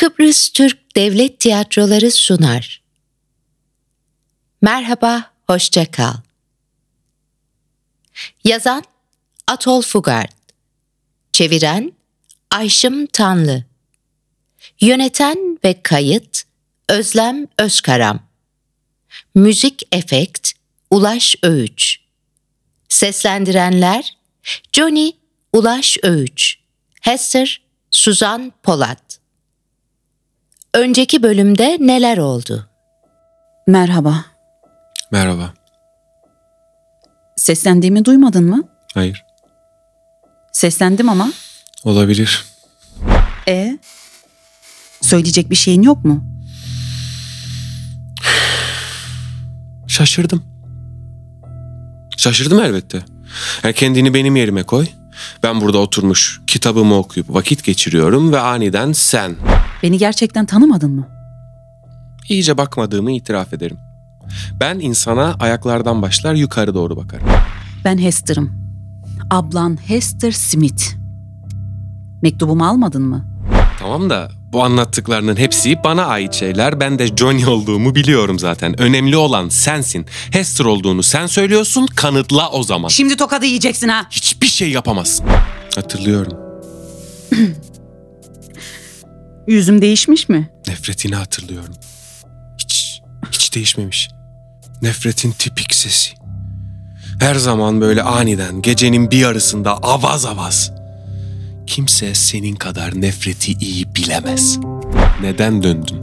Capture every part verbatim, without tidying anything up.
Kıbrıs Türk Devlet Tiyatroları sunar. Merhaba, hoşça kal. Yazan Atol Fugard, çeviren Ayşım Tanlı, yöneten ve kayıt Özlem Özkaram, müzik efekt Ulaş Öğüç, seslendirenler Johnny Ulaş Öğüç, Hester Suzan Polat. Önceki bölümde neler oldu? Merhaba. Merhaba. Seslendiğimi duymadın mı? Hayır. Seslendim ama. Olabilir. E? Söyleyecek bir şeyin yok mu? Şaşırdım. Şaşırdım elbette. Yani kendini benim yerime koy. Ben burada oturmuş kitabımı okuyup vakit geçiriyorum ve aniden sen. Beni gerçekten tanımadın mı? İyice bakmadığımı itiraf ederim. Ben insana ayaklardan başlar yukarı doğru bakarım. Ben Hester'ım. Ablan Hester Smith. Mektubumu almadın mı? Tamam da bu anlattıklarının hepsi bana ait şeyler. Ben de Johnny olduğumu biliyorum zaten. Önemli olan sensin. Hester olduğunu sen söylüyorsun, kanıtla o zaman. Şimdi tokadı yiyeceksin ha. Hiçbir şey yapamazsın. Hatırlıyorum. Yüzüm değişmiş mi? Nefretini hatırlıyorum. Hiç, hiç değişmemiş. Nefretin tipik sesi. Her zaman böyle aniden gecenin bir yarısında avaz avaz. Kimse senin kadar nefreti iyi bilemez. Neden döndün?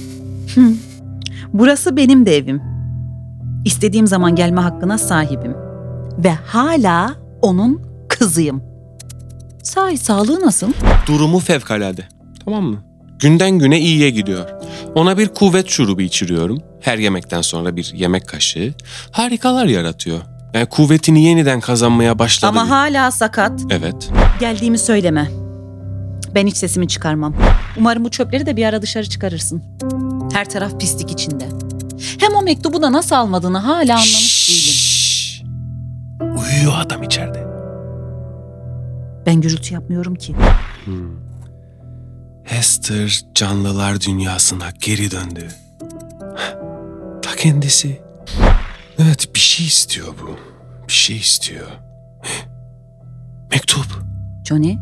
Burası benim de evim. İstediğim zaman gelme hakkına sahibim. Ve hala onun kızıyım. Sahi sağlığı nasıl? Durumu fevkalade. Tamam mı? Günden güne iyiye gidiyor. Ona bir kuvvet şurubu içiriyorum. Her yemekten sonra bir yemek kaşığı. Harikalar yaratıyor. Yani kuvvetini yeniden kazanmaya başladı. Ama hala sakat. Evet. Geldiğimi söyleme. Ben hiç sesimi çıkarmam. Umarım bu çöpleri de bir ara dışarı çıkarırsın. Her taraf pislik içinde. Hem o mektubu da nasıl almadığını hala anlamış değilim. Şşş. Uyuyor adam içeride. Ben gürültü yapmıyorum ki. Hmm. Hester canlılar dünyasına geri döndü. Ta kendisi. Evet, bir şey istiyor bu. Bir şey istiyor. Mektup. Johnny,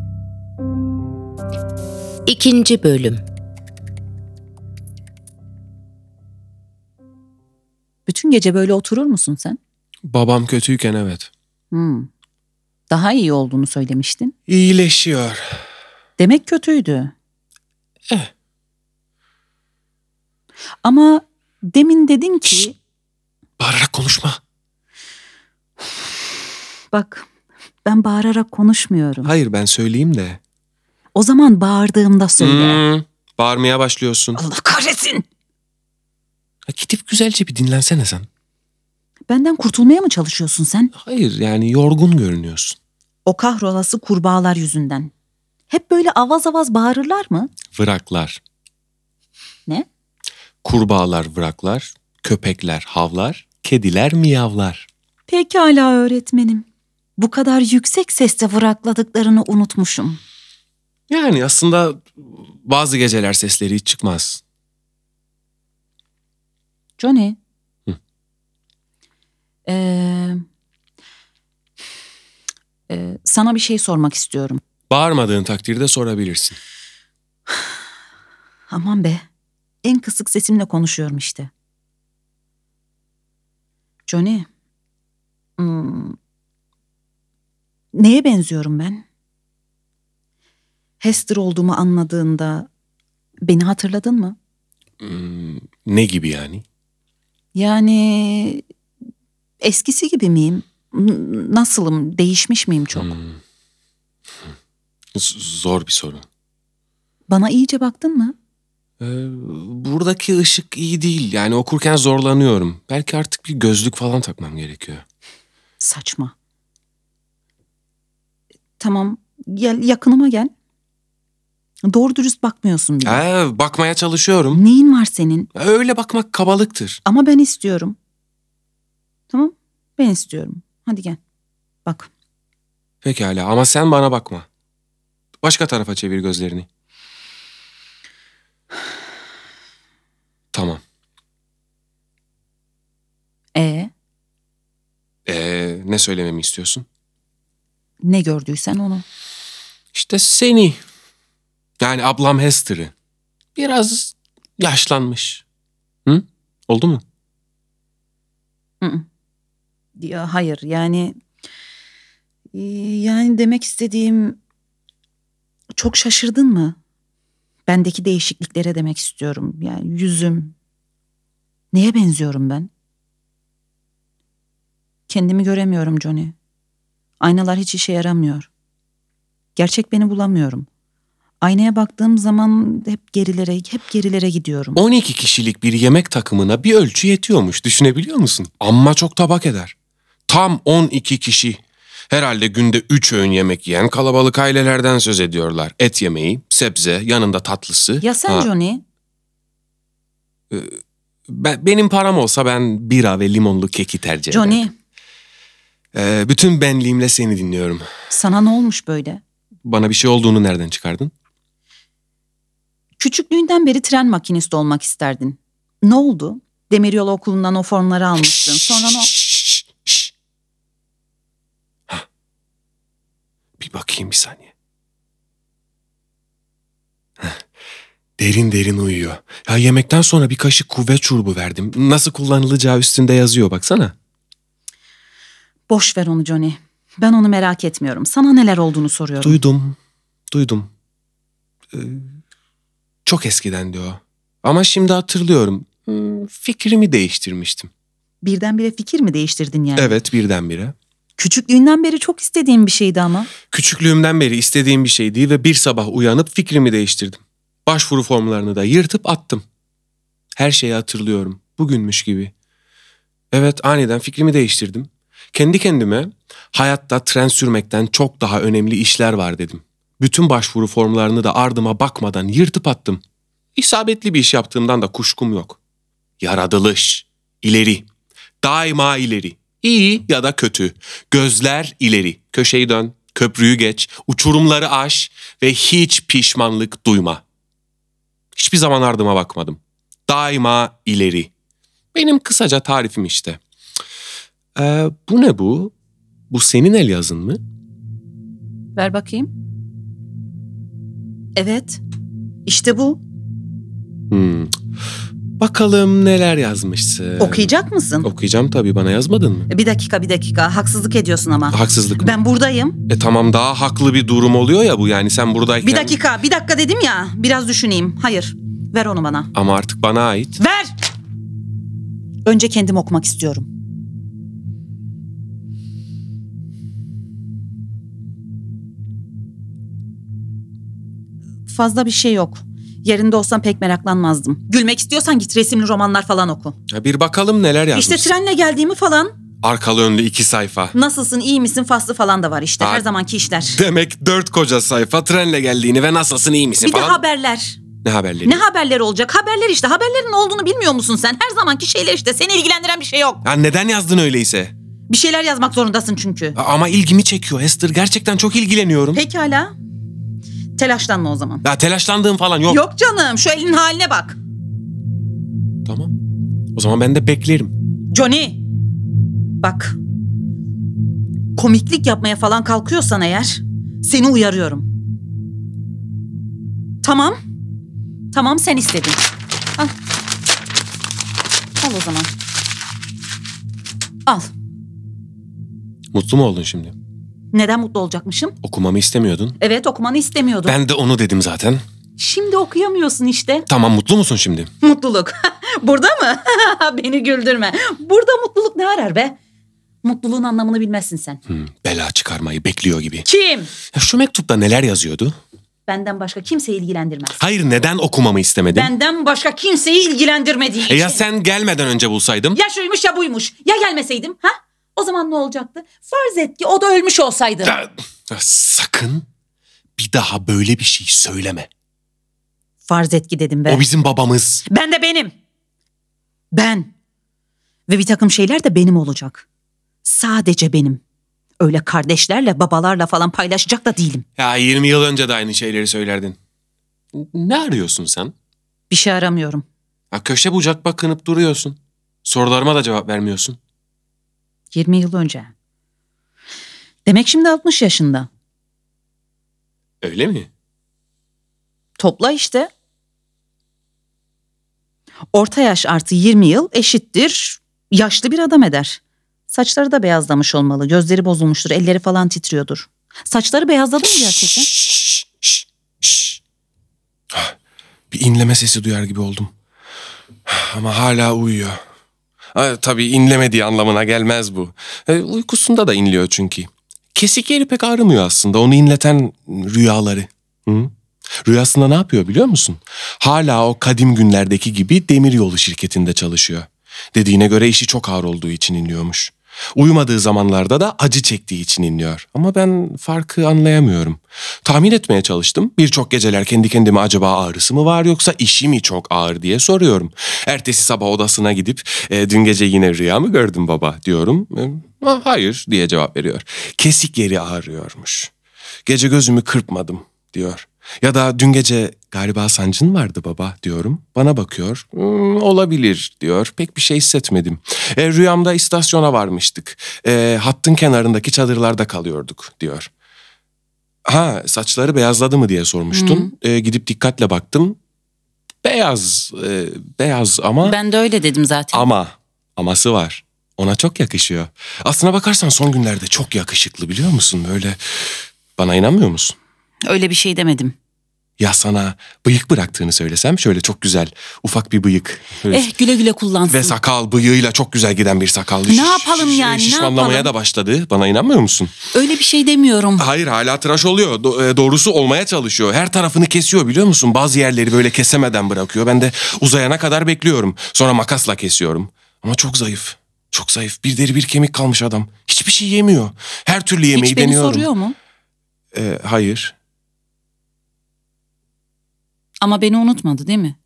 İkinci bölüm. bütün gece böyle oturur musun sen? Babam kötüyken evet. Hmm. Daha iyi olduğunu söylemiştin. İyileşiyor. Demek kötüydü. Eh. Ama demin dedin ki... Şşt. Bağırarak konuşma. Bak, ben bağırarak konuşmuyorum. Hayır, ben söyleyeyim de. O zaman bağırdığımda söyle. Hmm, bağırmaya başlıyorsun. Allah kahretsin! Ha, gidip güzelce bir dinlensene sen. Benden kurtulmaya mı çalışıyorsun sen? Hayır, yani yorgun görünüyorsun. O kahrolası kurbağalar yüzünden. Hep böyle avaz avaz bağırırlar mı? Vıraklar. Ne? Kurbağalar vıraklar, köpekler havlar, kediler miyavlar. Pekala öğretmenim. Bu kadar yüksek sesle vırakladıklarını unutmuşum. Yani aslında bazı geceler sesleri hiç çıkmaz. Johnny. Hı. Ee, e, sana bir şey sormak istiyorum. Bağırmadığın takdirde sorabilirsin. Aman be. En kısık sesimle konuşuyorum işte. Johnny. Hmm, neye benziyorum ben? Hester olduğumu anladığında beni hatırladın mı? Hmm, ne gibi yani? Yani eskisi gibi miyim? N- Nasılım? Değişmiş miyim çok? Hmm. Z- Zor bir soru. Bana iyice baktın mı? Ee, buradaki ışık iyi değil. Yani okurken zorlanıyorum. Belki artık bir gözlük falan takmam gerekiyor. Saçma. Tamam, gel yakınıma gel. Doğru dürüst bakmıyorsun bile. Ee, bakmaya çalışıyorum. Neyin var senin? Öyle bakmak kabalıktır. Ama ben istiyorum. Tamam, ben istiyorum. Hadi gel. Bak. Pekala ama sen bana bakma. Başka tarafa çevir gözlerini. Tamam. E Ee, ne söylememi istiyorsun? ne gördüysen onu. İşte seni. Yani ablam Hester'ı. Biraz yaşlanmış. Hı? Oldu mu? Hı hı. Ya hayır yani e, yani demek istediğim çok şaşırdın mı? Bendeki değişikliklere demek istiyorum. Yani yüzüm. Neye benziyorum ben? Kendimi göremiyorum Johnny. Aynalar hiç işe yaramıyor. Gerçek beni bulamıyorum. Aynaya baktığım zaman hep gerilere, hep gerilere gidiyorum. on iki kişilik bir yemek takımına bir ölçü yetiyormuş. Düşünebiliyor musun? Amma çok tabak eder. Tam on iki kişi. Herhalde günde üç öğün yemek yiyen kalabalık ailelerden söz ediyorlar. Et yemeği, sebze, yanında tatlısı. Ya sen Ha, Johnny? ben- benim param olsa ben bira ve limonlu keki tercih ederim. Johnny, Ee, bütün benliğimle seni dinliyorum. sana ne olmuş böyle? Bana bir şey olduğunu nereden çıkardın? Küçüklüğünden beri tren makinisti olmak isterdin. Ne oldu? Demiryolu okulundan o formları almıştın. Sonra ne? Şşş, şşş. Hah. Bir bakayım bir saniye. Heh. Derin derin uyuyor. Ya yemekten sonra bir kaşık kuvvet çorbu verdim. Nasıl kullanılacağı üstünde yazıyor baksana. Boş ver onu Johnny. Ben onu merak etmiyorum. Sana neler olduğunu soruyorum. Duydum, duydum. Ee, çok eskiden diyor. Ama şimdi hatırlıyorum. Hmm, fikrimi değiştirmiştim. Birdenbire fikir mi değiştirdin yani? Evet, birdenbire. Küçüklüğünden beri çok istediğim bir şeydi ama. Küçüklüğümden beri istediğim bir şeydi ve bir sabah uyanıp fikrimi değiştirdim. Başvuru formlarını da yırtıp attım. Her şeyi hatırlıyorum. Bugünmüş gibi. Evet, aniden fikrimi değiştirdim. Kendi kendime hayatta tren sürmekten çok daha önemli işler var dedim. Bütün başvuru formlarını da ardıma bakmadan yırtıp attım. İsabetli bir iş yaptığımdan da kuşkum yok. Yaratılış, ileri, daima ileri. İyi ya da kötü. Gözler ileri. Köşeyi dön, köprüyü geç, uçurumları aş ve hiç pişmanlık duyma. Hiçbir zaman ardıma bakmadım. Daima ileri. Benim kısaca tarifim işte. Ee, bu ne bu? Bu senin el yazın mı? Ver bakayım. Evet. İşte bu. Hmm. Bakalım neler yazmışsın. Okuyacak mısın? Okuyacağım tabii, bana yazmadın mı? Bir dakika bir dakika. Haksızlık ediyorsun ama. Haksızlık mı? Ben buradayım. E tamam, daha haklı bir durum oluyor ya bu, yani sen buradayken. Bir dakika bir dakika dedim ya. Biraz düşüneyim. Hayır. Ver onu bana. Ama artık bana ait. Ver! Önce kendim okumak istiyorum. Fazla bir şey yok. Yerinde olsam pek meraklanmazdım. Gülmek istiyorsan git resimli romanlar falan oku. Ya bir bakalım neler yazmışsın. İşte trenle geldiğimi falan. Arkalı önlü iki sayfa. Nasılsın, iyi misin faslı falan da var işte. Ha. Her zamanki işler. Demek dört koca sayfa trenle geldiğini ve nasılsın, iyi misin Bir de falan. haberler. Ne haberleri? Ne haberleri olacak? Haberler işte. Haberlerin ne olduğunu bilmiyor musun sen? Her zamanki şeyler işte. Seni ilgilendiren bir şey yok. Ya neden yazdın öyleyse? Bir şeyler yazmak zorundasın çünkü. A- Ama ilgimi çekiyor Hester. Gerçekten çok ilgileniyorum. Pekala. Telaşlanma o zaman. Ya telaşlandığım falan yok. Yok canım. Şu elinin haline bak. Tamam. O zaman ben de beklerim. Johnny. Bak. Komiklik yapmaya falan kalkıyorsan eğer seni uyarıyorum. Tamam. Tamam sen istedin. Al. Al o zaman. Al. Mutlu mu oldun şimdi? Neden mutlu olacakmışım? Okumamı istemiyordun. Evet okumanı istemiyordum. Ben de onu dedim zaten. Şimdi okuyamıyorsun işte. Tamam, mutlu musun şimdi? Mutluluk. Burada mı? Beni güldürme. Burada mutluluk ne arar be? Mutluluğun anlamını bilmezsin sen. Hmm, bela çıkarmayı bekliyor gibi. Kim? Ya şu mektupta neler yazıyordu? Benden başka kimseyi ilgilendirmez. Hayır, neden okumamı istemedin? Benden başka kimseyi ilgilendirmediği E için. ya sen gelmeden önce bulsaydım? Ya şuymuş ya buymuş. Ya gelmeseydim ha? O zaman ne olacaktı? Farz et ki o da ölmüş olsaydı. Ya, ya sakın bir daha böyle bir şey söyleme. Farz et ki dedim be. O bizim babamız. Ben de benim. Ben. Ve bir takım şeyler de benim olacak. Sadece benim. Öyle kardeşlerle, babalarla falan paylaşacak da değilim. Ya yirmi yıl önce de aynı şeyleri söylerdin. Ne arıyorsun sen? Bir şey aramıyorum. Ha, köşe bucak bakınıp duruyorsun. Sorularıma da cevap vermiyorsun. yirmi yıl önce. Demek şimdi altmış yaşında. Öyle mi? Topla işte. Orta yaş artı yirmi yıl eşittir yaşlı bir adam eder. Saçları da beyazlamış olmalı. Gözleri bozulmuştur. Elleri falan titriyordur. Saçları beyazladı mı gerçekten? Şşş, şşş, şşş. Ah, Bir inleme sesi duyar gibi oldum. Ama hala uyuyor. Ha, tabii inlemediği anlamına gelmez bu. E, uykusunda da inliyor çünkü. Kesik yeri pek ağrımıyor aslında. Onu inleten rüyaları. Hı? Rüyasında ne yapıyor biliyor musun? Hala o kadim günlerdeki gibi demiryolu şirketinde çalışıyor. Dediğine göre işi çok ağır olduğu için inliyormuş. Uyumadığı zamanlarda da acı çektiği için inliyor. Ama ben farkı anlayamıyorum. Tahmin etmeye çalıştım. Birçok geceler kendi kendime acaba ağrısı mı var yoksa işi mi çok ağır diye soruyorum. Ertesi sabah odasına gidip e, dün gece yine rüya mı gördün baba diyorum. E, hayır diye cevap veriyor. Kesik yeri ağrıyormuş. Gece gözümü kırpmadım diyor. Ya da dün gece galiba sancın vardı baba diyorum. Bana bakıyor. "Hmm, olabilir diyor. Pek bir şey hissetmedim. E, rüyamda istasyona varmıştık. E, hattın kenarındaki çadırlarda kalıyorduk diyor. Ha saçları beyazladı mı diye sormuştun. E, gidip dikkatle baktım. Beyaz, e, beyaz ama Ben de öyle dedim zaten. ama aması var. Ona çok yakışıyor. Aslına bakarsan son günlerde çok yakışıklı biliyor musun? Böyle bana inanmıyor musun? Öyle bir şey demedim. Ya sana bıyık bıraktığını söylesem şöyle çok güzel ufak bir bıyık. Böyle Eh güle güle kullansın. ve sakal bıyığıyla çok güzel giden bir sakal. Ne yapalım yani, ne Şişmanlamaya yapalım? da başladı. Bana inanmıyor musun? Öyle bir şey demiyorum. Hayır hala tıraş oluyor. Do- e, doğrusu olmaya çalışıyor. Her tarafını kesiyor biliyor musun? Bazı yerleri böyle kesemeden bırakıyor. Ben de uzayana kadar bekliyorum. Sonra makasla kesiyorum. Ama çok zayıf. Çok zayıf. Bir deri bir kemik kalmış adam. Hiçbir şey yemiyor. Her türlü yemeği Hiç beni deniyorum. soruyor mu? E, hayır. Ama beni unutmadı değil mi?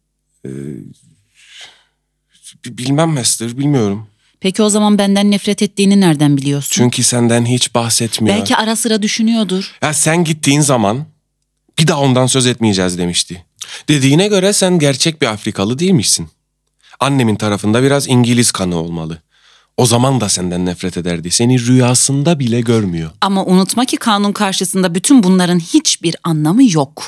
B- Bilmem Master, bilmiyorum. Peki o zaman benden nefret ettiğini nereden biliyorsun? Çünkü senden hiç bahsetmiyor. Belki ara sıra düşünüyordur. Ya sen gittiğin zaman bir daha ondan söz etmeyeceğiz demişti. Dediğine göre sen gerçek bir Afrikalı değilmişsin. Annemin tarafında biraz İngiliz kanı olmalı. O zaman da senden nefret ederdi. Seni rüyasında bile görmüyor. Ama unutma ki kanun karşısında bütün bunların hiçbir anlamı yok.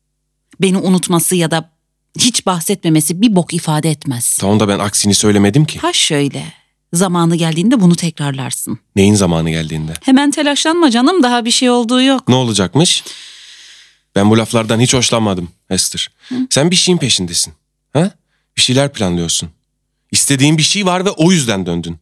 Beni unutması ya da hiç bahsetmemesi bir bok ifade etmez. Tamam da ben aksini söylemedim ki. Ha şöyle. Zamanı geldiğinde bunu tekrarlarsın. Neyin zamanı geldiğinde? Hemen telaşlanma canım, daha bir şey olduğu yok. Ne olacakmış? Ben bu laflardan hiç hoşlanmadım Esther. Sen bir şeyin peşindesin. Ha? Bir şeyler planlıyorsun. İstediğin bir şey var ve o yüzden döndün.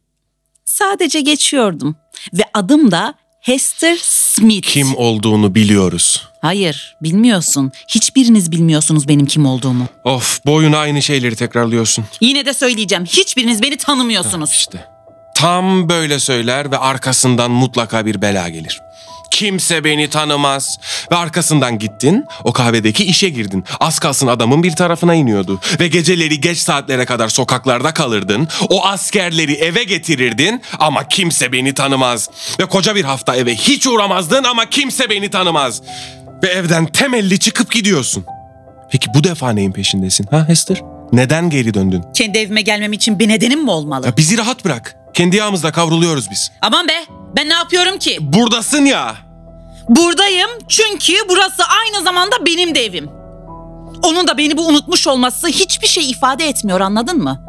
Sadece geçiyordum. Ve adım da Hester Smith. Kim olduğunu biliyoruz. Hayır, bilmiyorsun. Hiçbiriniz bilmiyorsunuz benim kim olduğumu. Of, boyuna aynı şeyleri tekrarlıyorsun. Yine de söyleyeceğim. Hiçbiriniz beni tanımıyorsunuz. İşte. Tam böyle söyler ve arkasından mutlaka bir bela gelir. Kimse beni tanımaz. Ve arkasından gittin, o kahvedeki işe girdin. Az kalsın adamın bir tarafına iniyordu. Ve geceleri geç saatlere kadar sokaklarda kalırdın. O askerleri eve getirirdin ama kimse beni tanımaz. Ve koca bir hafta eve hiç uğramazdın ama kimse beni tanımaz. Ve evden temelli çıkıp gidiyorsun. Peki bu defa neyin peşindesin ha Hester? Neden geri döndün? Kendi evime gelmem için bir nedenim mi olmalı? Ya bizi rahat bırak. Kendi yağımızda kavruluyoruz biz. Aman be, ben ne yapıyorum ki? Buradasın ya. Buradayım çünkü burası aynı zamanda benim de evim. Onun da beni bu unutmuş olması hiçbir şey ifade etmiyor, anladın mı?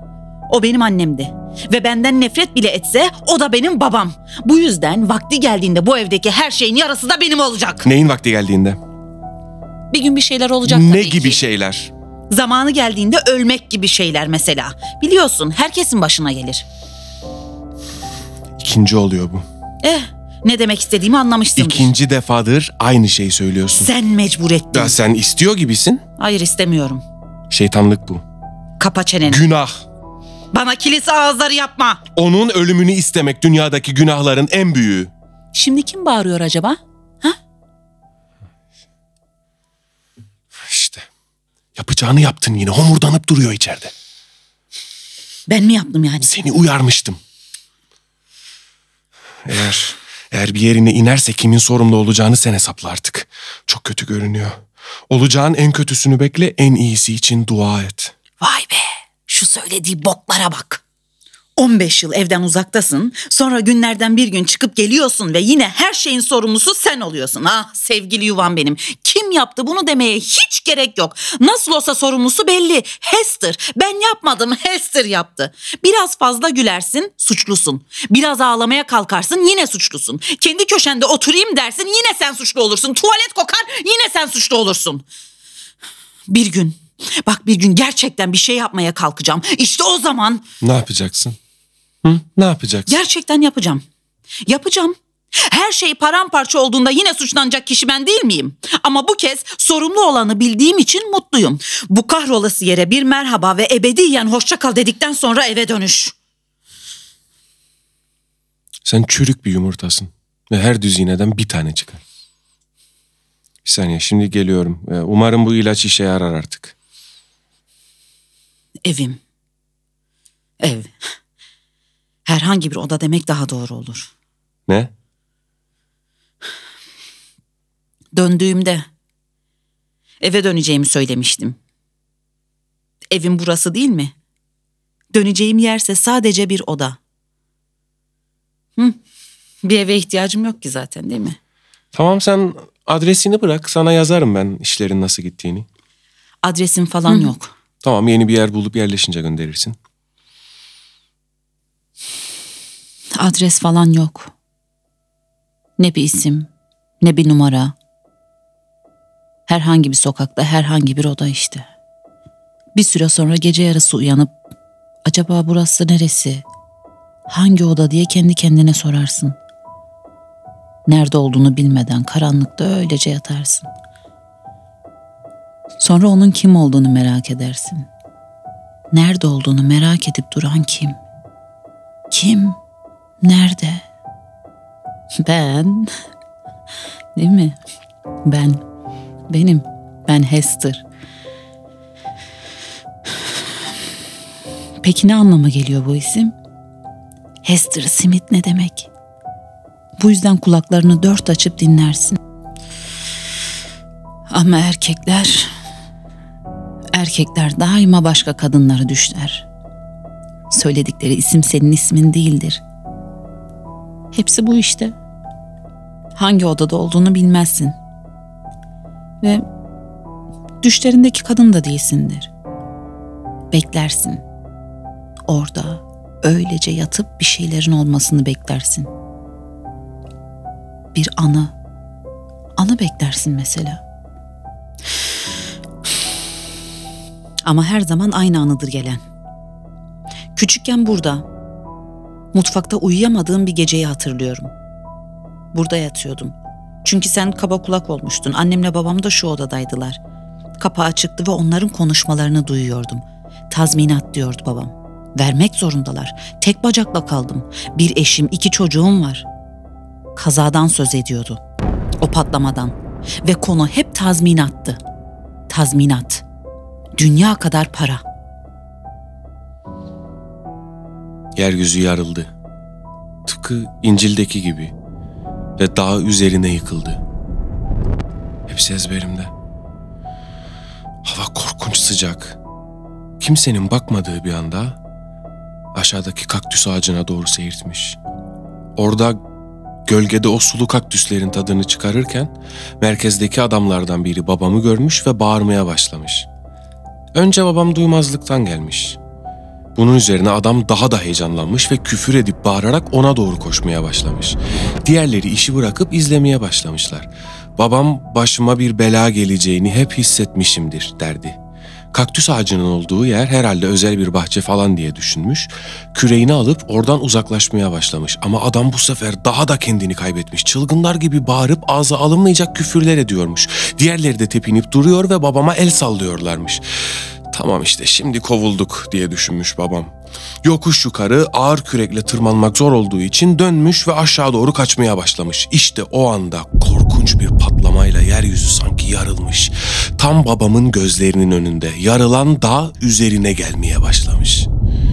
O benim annemdi ve benden nefret bile etse o da benim babam. Bu yüzden vakti geldiğinde bu evdeki her şeyin yarısı da benim olacak. Neyin vakti geldiğinde? Bir gün bir şeyler olacak Ne tabii gibi ki. şeyler? Zamanı geldiğinde ölmek gibi şeyler mesela. Biliyorsun, herkesin başına gelir. İkinci oluyor bu. Eh, ne demek istediğimi anlamışsındır. İkinci defadır aynı şeyi söylüyorsun. Sen mecbur ettin. Ya sen istiyor gibisin. Hayır, istemiyorum. Şeytanlık bu. Kapa çeneni. Günah. Bana kilise ağızları yapma. Onun ölümünü istemek dünyadaki günahların en büyüğü. Şimdi kim bağırıyor acaba? Ha? İşte. Yapacağını yaptın yine. Homurdanıp duruyor içeride. Ben mi yaptım yani? Seni uyarmıştım. Eğer eğer bir yerine inerse kimin sorumlu olacağını sen hesapla artık. Çok kötü görünüyor. Olacağın en kötüsünü bekle, en iyisi için dua et. Vay be, şu söylediği boklara bak. on beş yıl evden uzaktasın, sonra günlerden bir gün çıkıp geliyorsun ve yine her şeyin sorumlusu sen oluyorsun. Ah sevgili yuvam benim, kim yaptı bunu demeye hiç gerek yok. Nasıl olsa sorumlusu belli, Hester. Ben yapmadım, Hester yaptı. Biraz fazla gülersin, suçlusun. Biraz ağlamaya kalkarsın, yine suçlusun. Kendi köşende oturayım dersin, yine sen suçlu olursun. Tuvalet kokar, yine sen suçlu olursun. Bir gün, bak bir gün gerçekten bir şey yapmaya kalkacağım. İşte o zaman... Ne yapacaksın? Hı? Ne yapacaksın? Gerçekten yapacağım. Yapacağım. Her şey paramparça olduğunda yine suçlanacak kişi ben değil miyim? Ama bu kez sorumlu olanı bildiğim için mutluyum. Bu kahrolası yere bir merhaba ve ebediyen hoşça kal dedikten sonra eve dönüş. Sen çürük bir yumurtasın ve her düz iğneden bir tane çıkar. Bir saniye, şimdi geliyorum. Ee, Umarım bu ilaç işe yarar artık. Evim. Ev. Herhangi bir oda demek daha doğru olur. Ne? Döndüğümde eve döneceğimi söylemiştim. Evim burası değil mi? Döneceğim yerse sadece bir oda. Hı? Bir eve ihtiyacım yok ki zaten, değil mi? Tamam, sen adresini bırak. Sana yazarım ben işlerin nasıl gittiğini. Adresim falan yok. Tamam, yeni bir yer bulup yerleşince gönderirsin. Adres falan yok. Ne bir isim, ne bir numara. Herhangi bir sokakta, herhangi bir oda işte. Bir süre sonra gece yarısı uyanıp acaba burası neresi? Hangi oda diye kendi kendine sorarsın. Nerede olduğunu bilmeden karanlıkta öylece yatarsın. Sonra onun kim olduğunu merak edersin. Nerede olduğunu merak edip duran kim? Kim? Nerede? Ben. Değil mi? Ben. Benim. Ben Hester. Peki ne anlama geliyor bu isim? Hester Smith ne demek? Bu yüzden kulaklarını dört açıp dinlersin. Ama erkekler... Erkekler daima başka kadınları düşler. Söyledikleri isim senin ismin değildir. Hepsi bu işte. Hangi odada olduğunu bilmezsin. Ve düşlerindeki kadın da değilsindir. Beklersin. Orada öylece yatıp bir şeylerin olmasını beklersin. Bir anı. Anı beklersin mesela. Ama her zaman aynı anıdır gelen. Küçükken burada, mutfakta uyuyamadığım bir geceyi hatırlıyorum. Burada yatıyordum. Çünkü sen kaba kulak olmuştun. Annemle babam da şu odadaydılar. Kapağı açıktı ve onların konuşmalarını duyuyordum. Tazminat diyordu babam. Vermek zorundalar. Tek bacakla kaldım. Bir eşim, iki çocuğum var. Kazadan söz ediyordu. O patlamadan. Ve konu hep tazminattı. Tazminat. Dünya kadar para. Yeryüzü yarıldı. Tıpkı İncil'deki gibi. Ve dağ üzerine yıkıldı. Hepsi ezberimde. Hava korkunç sıcak. Kimsenin bakmadığı bir anda aşağıdaki kaktüs ağacına doğru seyirtmiş. Orada gölgede o sulu kaktüslerin tadını çıkarırken merkezdeki adamlardan biri babamı görmüş ve bağırmaya başlamış. Önce babam duymazlıktan gelmiş. Bunun üzerine adam daha da heyecanlanmış ve küfür edip bağırarak ona doğru koşmaya başlamış. Diğerleri işi bırakıp izlemeye başlamışlar. Babam başıma bir bela geleceğini hep hissetmişimdir derdi. Kaktüs ağacının olduğu yer herhalde özel bir bahçe falan diye düşünmüş. Küreğini alıp oradan uzaklaşmaya başlamış. Ama adam bu sefer daha da kendini kaybetmiş. Çılgınlar gibi bağırıp ağza alınmayacak küfürler ediyormuş. Diğerleri de tepinip duruyor ve babama el sallıyorlarmış. Tamam işte şimdi kovulduk diye düşünmüş babam. Yokuş yukarı ağır kürekle tırmanmak zor olduğu için dönmüş ve aşağı doğru kaçmaya başlamış. İşte o anda korkunç bir patlamayla yeryüzü sanki yarılmış. Tam babamın gözlerinin önünde yarılan dağ üzerine gelmeye başlamış.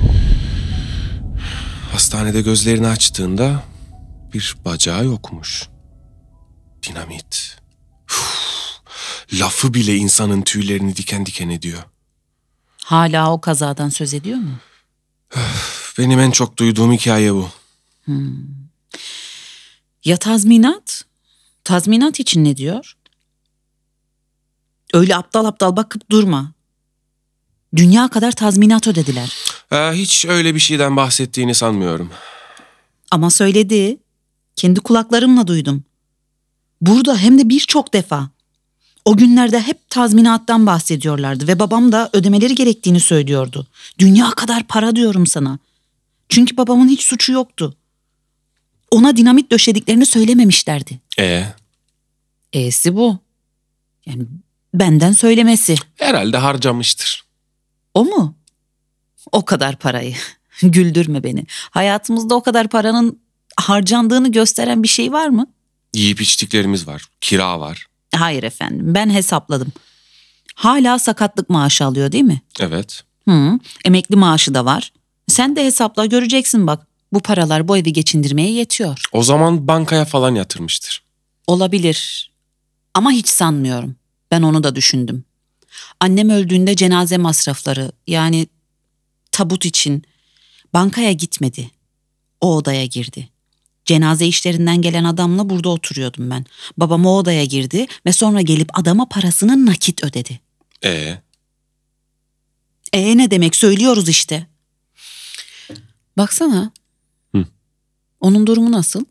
Hastanede gözlerini açtığında bir bacağı yokmuş. Dinamit. Uf, lafı bile insanın tüylerini diken diken ediyor. Hala o kazadan söz ediyor mu? Benim en çok duyduğum hikaye bu. Ya tazminat? Tazminat için ne diyor? Öyle aptal aptal bakıp durma. Dünya kadar tazminat ödediler. Ee, hiç öyle bir şeyden bahsettiğini sanmıyorum. Ama söyledi. Kendi kulaklarımla duydum. Burada hem de birçok defa. O günlerde hep tazminattan bahsediyorlardı ve babam da ödemeleri gerektiğini söylüyordu. Dünya kadar para diyorum sana. Çünkü babamın hiç suçu yoktu. Ona dinamit döşediklerini söylememişlerdi. Ee, E'si bu. Yani benden söylemesi. herhalde harcamıştır. O mu? O kadar parayı. Güldürme beni. Hayatımızda o kadar paranın harcandığını gösteren bir şey var mı? Yiyip içtiklerimiz var, kira var. Hayır efendim, ben hesapladım. Hala sakatlık maaşı alıyor değil mi? Evet. Hı, emekli maaşı da var. Sen de hesapla, göreceksin bak. Bu paralar bu evi geçindirmeye yetiyor. O zaman bankaya falan yatırmıştır. Olabilir. Ama hiç sanmıyorum. Ben onu da düşündüm. Annem öldüğünde cenaze masrafları, yani tabut için bankaya gitmedi. O odaya girdi. Cenaze işlerinden gelen adamla burada oturuyordum ben. Babam o odaya girdi ve sonra gelip adama parasını nakit ödedi. Ee, E ne demek, söylüyoruz işte. Baksana. Hı. Onun durumu nasıl?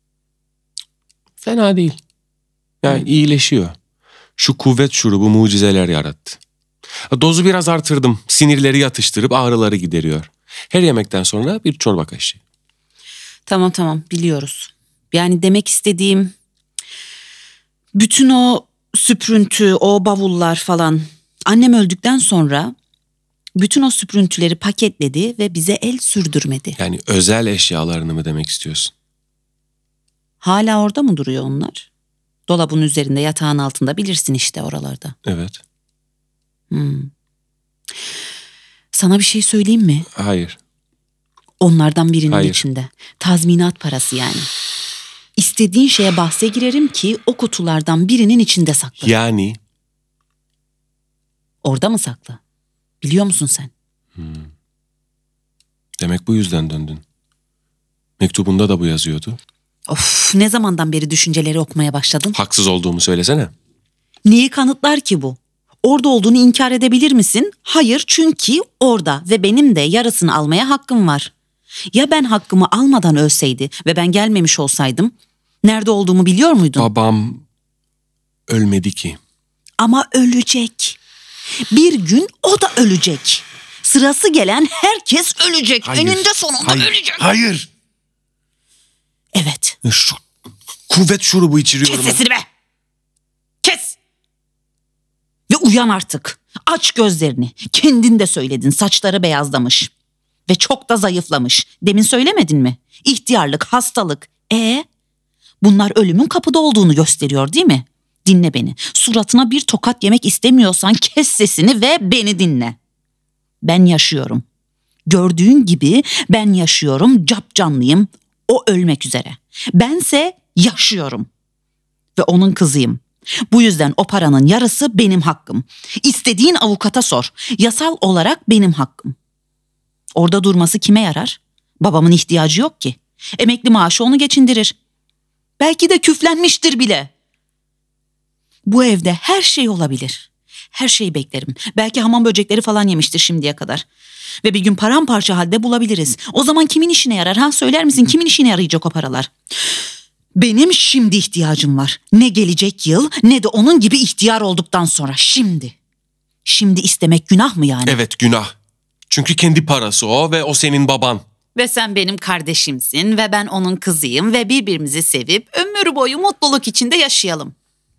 fena değil. Yani iyileşiyor. Şu kuvvet şurubu mucizeler yarattı. Dozu biraz artırdım. Sinirleri yatıştırıp ağrıları gideriyor. Her yemekten sonra bir çorba kaşığı. Tamam tamam, biliyoruz. Yani demek istediğim, bütün o süprüntü, o bavullar falan, annem öldükten sonra bütün o süprüntüleri paketledi ve bize el sürdürmedi. Yani özel eşyalarını mı demek istiyorsun? Hala orada mı duruyor onlar? Dolabın üzerinde, yatağın altında, bilirsin işte oralarda. Evet. Hmm. Sana bir şey söyleyeyim mi? Hayır. Onlardan birinin Hayır. içinde. Tazminat parası yani. İstediğin şeye bahse girerim ki o kutulardan birinin içinde saklı. Yani Orada mı saklı? Biliyor musun sen? demek bu yüzden döndün. Mektubunda da bu yazıyordu. Of, ne zamandan beri düşünceleri okumaya başladın? Haksız olduğumu söylesene. Neyi kanıtlar ki bu? Orada olduğunu inkar edebilir misin? Hayır, çünkü orada ve benim de yarısını almaya hakkım var. Ya ben hakkımı almadan ölseydi ve ben gelmemiş olsaydım, nerede olduğumu biliyor muydun? Babam ölmedi ki. Ama ölecek. Bir gün o da ölecek. Sırası gelen herkes ölecek. Eninde sonunda hayır, ölecek. Hayır. Evet. Şu kuvvet şurubu içiriyorum. Kes sesini be. Kes. Ve uyan artık. Aç gözlerini. Kendin de söyledin, saçları beyazlamış. Ve çok da zayıflamış. Demin söylemedin mi? İhtiyarlık, hastalık. E bunlar ölümün kapıda olduğunu gösteriyor değil mi? Dinle beni. Suratına bir tokat yemek istemiyorsan kes sesini ve beni dinle. Ben yaşıyorum. Gördüğün gibi ben yaşıyorum, capcanlıyım. O ölmek üzere. Bense yaşıyorum. Ve onun kızıyım. Bu yüzden o paranın yarısı benim hakkım. İstediğin avukata sor. Yasal olarak benim hakkım. Orada durması kime yarar? Babamın ihtiyacı yok ki. Emekli maaşı onu geçindirir. Belki de küflenmiştir bile. Bu evde her şey olabilir. Her şeyi beklerim. Belki hamam böcekleri falan yemiştir şimdiye kadar. Ve bir gün paramparça halde bulabiliriz. O zaman kimin işine yarar ha? Söyler misin, kimin işine yarayacak o paralar? Benim şimdi ihtiyacım var. Ne gelecek yıl ne de onun gibi ihtiyar olduktan sonra. Şimdi. Şimdi istemek günah mı yani? Evet, günah. Çünkü kendi parası o ve o senin baban. Ve sen benim kardeşimsin ve ben onun kızıyım ve birbirimizi sevip ömür boyu mutluluk içinde yaşayalım.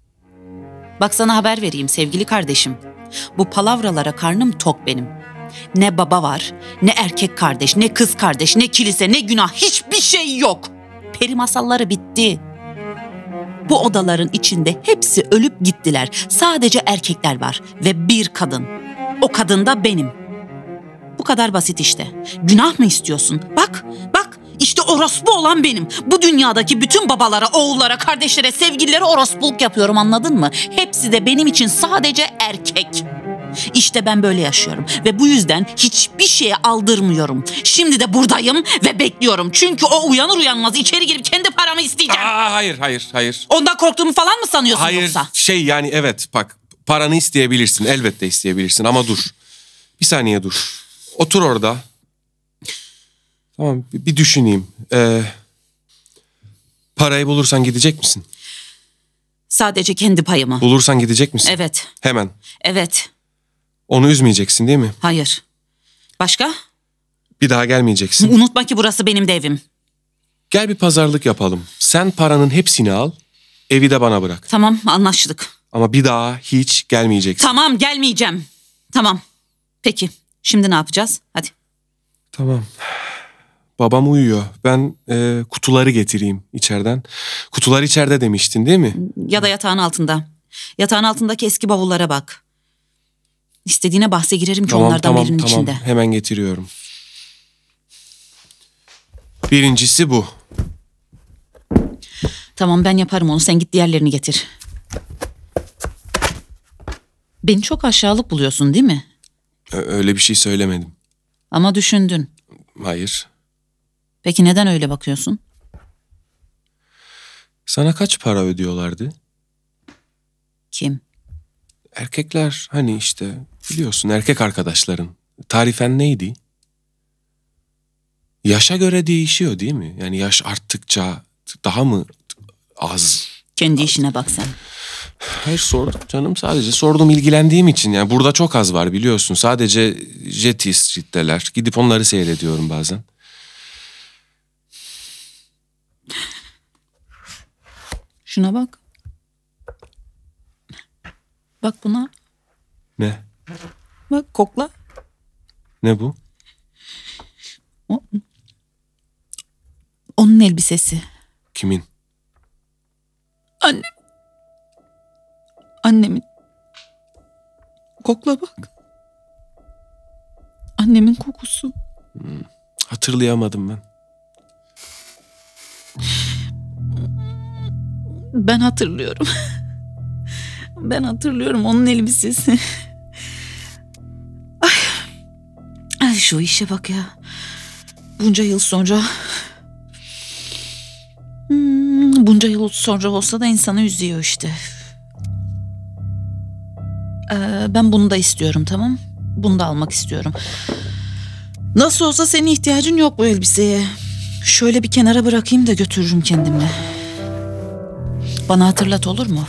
Bak sana haber vereyim sevgili kardeşim. Bu palavralara karnım tok benim. Ne baba var, ne erkek kardeş, ne kız kardeş, ne kilise, ne günah, hiçbir şey yok. Peri masalları bitti. Bu odaların içinde hepsi ölüp gittiler. Sadece erkekler var ve bir kadın. O kadın da benim. Bu kadar basit işte. Günah mı istiyorsun? Bak, bak. İşte orospu olan benim. Bu dünyadaki bütün babalara, oğullara, kardeşlere, sevgililere orospuluk yapıyorum, anladın mı? Hepsi de benim için sadece erkek. İşte ben böyle yaşıyorum ve bu yüzden hiçbir şeye aldırmıyorum. Şimdi de buradayım ve bekliyorum. Çünkü o uyanır uyanmaz içeri girip kendi paramı isteyeceğim. Aa, hayır hayır hayır. Ondan korktuğumu falan mı sanıyorsun Hayır yoksa? şey yani evet bak paranı isteyebilirsin elbette isteyebilirsin ama dur. Bir saniye dur. Otur orada. Tamam bir, bir düşüneyim. Ee, parayı bulursan gidecek misin? Sadece kendi payımı. Bulursan gidecek misin? Evet, Hemen. evet, Onu üzmeyeceksin değil mi? hayır. Başka? Bir daha gelmeyeceksin. Unutma ki burası benim de evim. Gel bir pazarlık yapalım. Sen paranın hepsini al. Evi de bana bırak. Tamam, anlaştık. Ama bir daha hiç gelmeyeceksin. Tamam, gelmeyeceğim. Tamam. Peki, şimdi ne yapacağız? Hadi. Tamam. Babam uyuyor. Ben e, kutuları getireyim içeriden. Kutular içeride demiştin değil mi? Ya da yatağın altında. Yatağın altındaki eski bavullara bak. İstediğine bahse girerim ki Tamam onlardan tamam birinin tamam. içinde. Hemen getiriyorum. Birincisi bu. Tamam, ben yaparım onu. Sen git diğerlerini getir. Beni çok aşağılık buluyorsun değil mi? Ö- öyle bir şey söylemedim. Ama düşündün. Hayır. Peki neden öyle bakıyorsun? Sana kaç para ödüyorlardı? Kim? Erkekler hani işte biliyorsun erkek arkadaşların. Tarifen neydi? Yaşa göre değişiyor değil mi? Yani yaş arttıkça daha mı az? Kendi işine bak sen. Hayır sordum canım sadece sordum ilgilendiğim için. Yani burada çok az var biliyorsun. Sadece Jetty Street'teler. Gidip onları seyrediyorum bazen. Şuna bak. Bak buna. Ne? Bak kokla. Ne bu? O- Onun elbisesi. Kimin? Annem. Annemin. Kokla bak. Annemin kokusu. Hatırlayamadım ben. Ben hatırlıyorum. Ben hatırlıyorum onun elbisesi. Ay. Ay şu işe bak ya. Bunca yıl sonra. Hmm, bunca yıl sonra olsa da insanı üzüyor işte. Ee, ben bunu da istiyorum, tamam? Bunu da almak istiyorum. Nasıl olsa senin ihtiyacın yok bu elbiseye. Şöyle bir kenara bırakayım da götürürüm kendimle. Bana hatırlat, olur mu?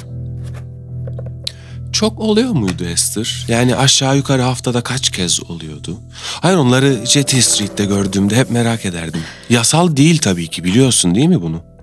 Çok oluyor muydu Esther? Yani aşağı yukarı haftada kaç kez oluyordu? Hayır onları Jetty Street'te gördüğümde hep merak ederdim. Yasal değil tabii ki biliyorsun değil mi bunu?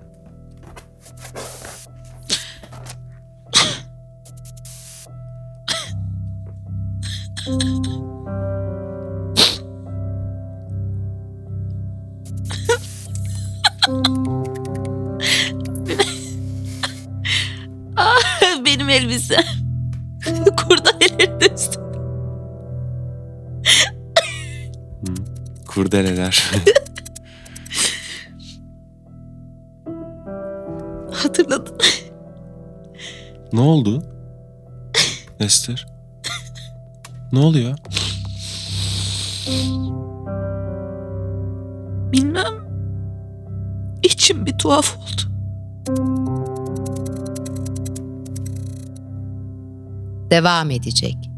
Benim elbisem. Kurdeleleri de üstüne. Kurdeleler. Hatırladım. Ne oldu? Esther? Ne oluyor? Bilmem. İçim bir tuhaf oldu. Devam edecek.